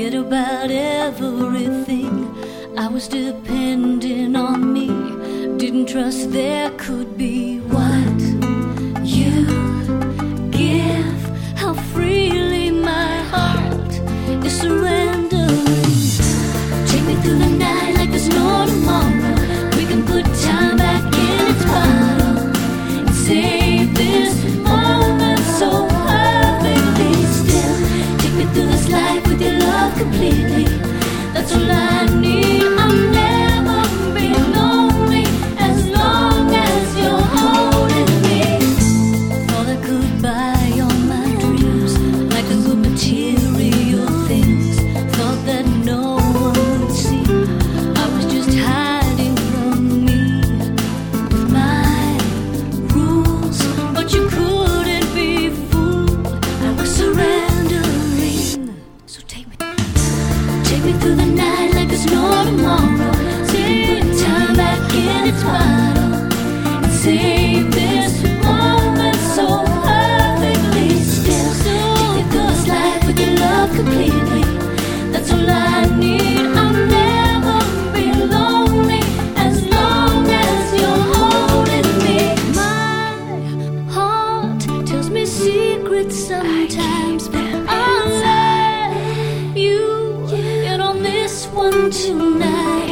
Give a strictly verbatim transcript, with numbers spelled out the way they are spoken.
forget about everything. I was depending on me, didn't trust there could be what you give, how freely my heart is surrendering. Take me through the night like there's no tomorrow. We can put time back in its bottle and save this moment so perfectly still. Take me through this life with your love completely. That's all I need. I'll never be lonely as long as you're holding me. Thought I could buy all my dreams, like the good material things. Thought that no one would see I was just hiding from me with my rules, but you couldn't be fooled. I was surrendering. So take me, take me through the night like there's no tomorrow. Take time back in its bottle and save this moment so perfectly still. Take me through this life with your love completely. That's all I need. I'll never be lonely as long as you're holding me. My heart tells me secrets sometimes, but I'll let you in on this one tonight.